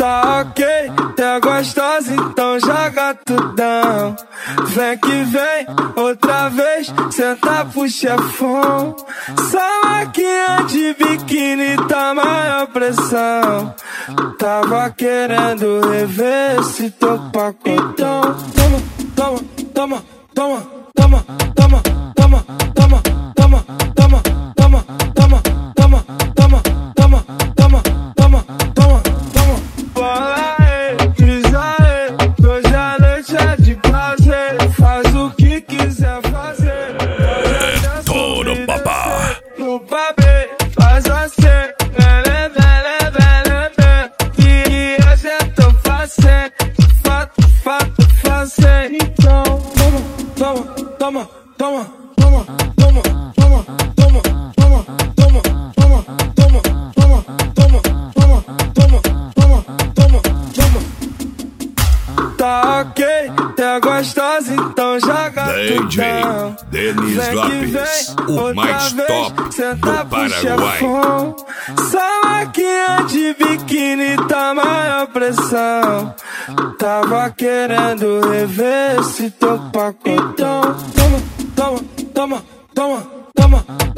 Tá ok, tá gostosa, então joga tudão. Vem que vem, outra vez, senta pro chefão. Essa máquina de biquíni tá maior pressão. Tava querendo rever esse teu pacote. Então, toma, toma, toma, toma, toma, toma, toma, toma, toma, toma, toma, toma, toma, toma, toma, toma, toma, toma. Bola aí, pisa aí, hoje a noite é de prazer. Faz o que quiser fazer. Toro papá. No papel, faz assim. E hoje eu tô fazendo, fazendo. Então, toma, toma, toma, toma, toma, toma, toma, toma, toma, toma, toma, toma, toma, toma, toma, toma, toma, toma. Tá ok, tá gostosa, então joga DJ tudão. Denis Vem que Lopes, vem, o mais outra top vez, senta do pro Paraguai. chefão. Essa máquina de biquíni tá maior pressão. Tava querendo rever esse teu pacote. Então, toma, toma, toma, toma, toma.